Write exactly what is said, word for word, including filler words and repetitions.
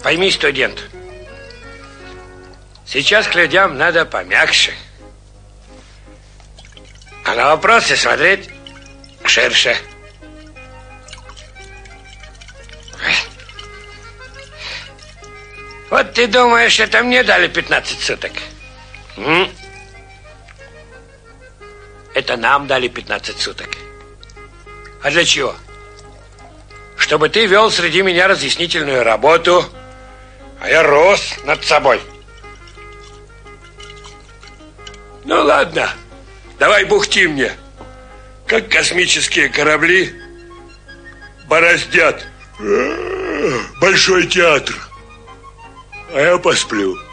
Пойми, студент, сейчас к людям надо помягче, а на вопросы смотреть ширше. Вот ты думаешь, это мне дали пятнадцать суток? М? Это нам дали пятнадцать суток. А для чего? Чтобы ты вел среди меня разъяснительную работу, а я рос над собой. Ну ладно, давай бухти мне, как космические корабли бороздят большой театр. А я посплю.